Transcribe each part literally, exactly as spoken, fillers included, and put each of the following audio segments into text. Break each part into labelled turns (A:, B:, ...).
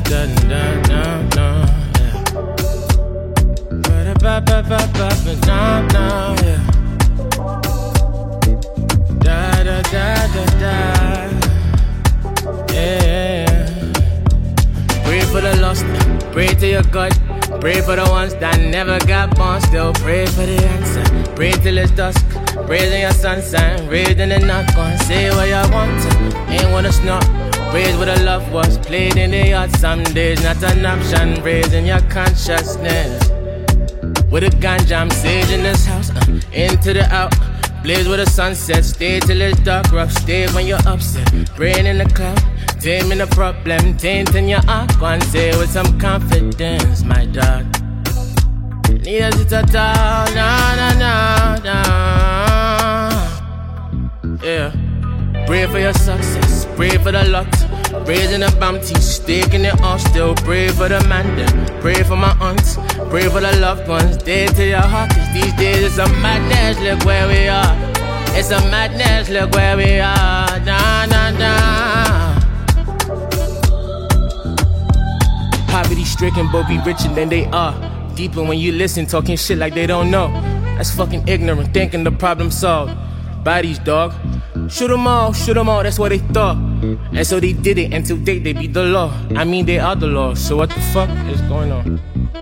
A: da da da da. Yeah. Ba ba ba ba ba da da. Yeah. Da da da da da. Yeah. Pray for the lost, pray to your God. Pray for the ones that never got born. Still pray for the answer. Pray till it's dusk. Praise in your sunshine. Raised in the knock on. Say what you want to. Ain't wanna snort. Praise what the love was. Played in the yard some days. Not an option. Raising your consciousness. With a ganja, I'm sage in this house. Uh, into the out. Blaze with the sunset. Stay till it's dark. Rough. Stay when you're upset. Praying in the cloud. Taming the problem, tainting your heart. One say with some confidence, my dog. Need a sit down, na na na na. Yeah. Pray for your success, pray for the luck. Raising the bounty, staking it all still. Pray for the man them, pray for my aunts. Pray for the loved ones, day to your heart. Cause these days it's a madness, look where we are. It's a madness, look where we are. Na na na. Poverty stricken, but be richer than they are. Deeper when you listen, talking shit like they don't know. That's fucking ignorant, thinking the problem solved. Bodies, dog. Shoot them all, shoot them all, that's what they thought. And so they did it, and to date they beat the law. I mean, they are the law, so what the fuck is going on?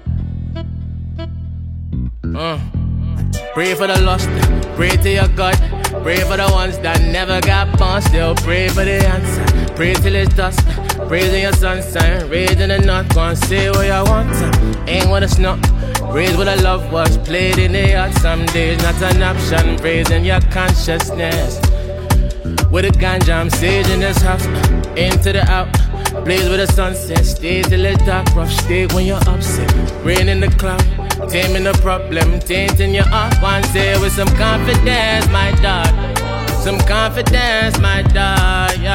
A: Uh. Pray for the lost, pray to your God. Pray for the ones that never got born. Still pray for the answer. Pray till it's dusk. Praise in your sunshine. Raised in the north. Go and say what you want to. Ain't wanna snort. Raise what the love was. Played in the yard some days. Not an option. Raising your consciousness. With a ganja, I'm sage in this house. Into the out. Blaze with the sunset. Stay till it's dark. Rough. Stay when you're upset. Rain in the cloud. Taming the problem, tainting your heart. One day with some confidence, my dog. Some confidence, my dog.